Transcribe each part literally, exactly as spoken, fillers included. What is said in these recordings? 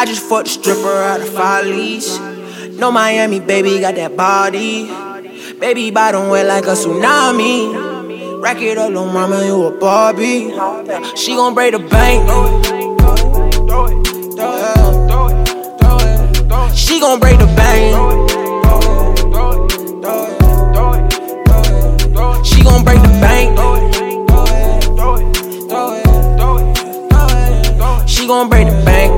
I just fucked a stripper out of Follies. No Miami, baby, got that body. Baby bottom wet like a tsunami. Rack it up, little mama, you a Barbie. She gon' break the bank. She gon' break the bank. She gon' break the bank. She gon' break the bank.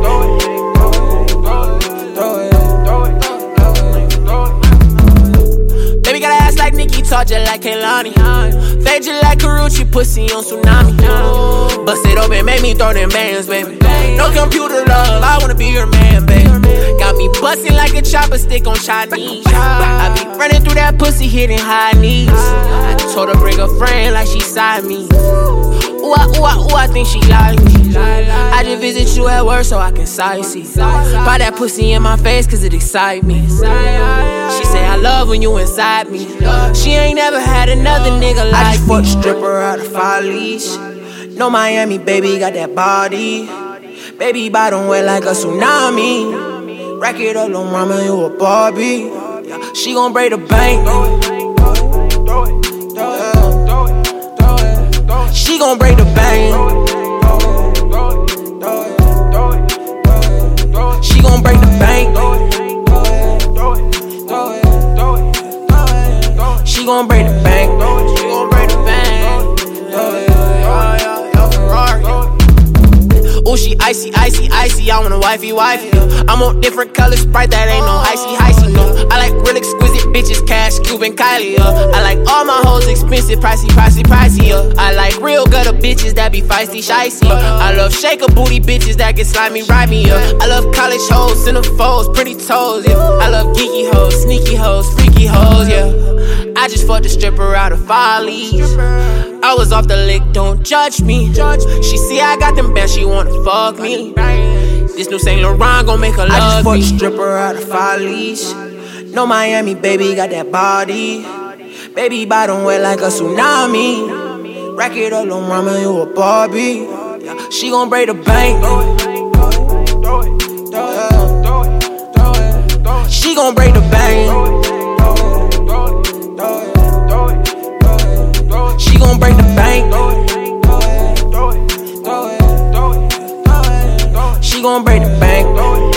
Baby got an ass like Nicki, talk just like Kehlani. Fade just like Karuchi, pussy on tsunami. Bust it open, make me throw them bands, baby. No computer love, I wanna be your man, baby. Got me bustin' like a chopper stick on Chinese. I be running through that pussy, hitting high knees. I told her bring a friend like she side me. Ooh, I, ooh, I, ooh, I think she like me. I just visit you at work so I can sightsee. Buy that pussy in my face cause it excite me. She say I love when you inside me. She ain't never had another nigga like me. I just fucked a stripper out of Follies. No Miami, baby, got that body. Baby bottom wet like a tsunami. Rack it up, little mama, you a Barbie. She gon' break the bank. She gon' break the bank. She gon' break the bank. She gon' break the bank. She gon' break the bank. Ooh, she icy, icy, icy. I want a wifey, wifey. I'm on different colors, Sprite that ain't no icy, icy. No, I like real exquisite bitches, Cash, Cuban, Kylie. Uh. I like all my hoes expensive, pricey, pricey, pricey. Uh. I like real gutter bitches that be feisty, shicey. Uh. I love shaker booty bitches that get slimy, ride me. Uh. I love college hoes, centerfolds, pretty toes. Yeah, I love geeky hoes, sneaky hoes, freaky hoes. Yeah, I just fucked a stripper out of Follies. I was off the lick, don't judge me. She see I got them bands, she wanna fuck me. This new Saint Laurent gon' make her love me. I just fucked a stripper out of Follies. No Miami, baby, got that body. Baby bottom wet like a tsunami. Rack it up, little mama, you a Barbie. She gon' break the bank. She gon' break the bank. She gon' break the bank. She gon' break the bank.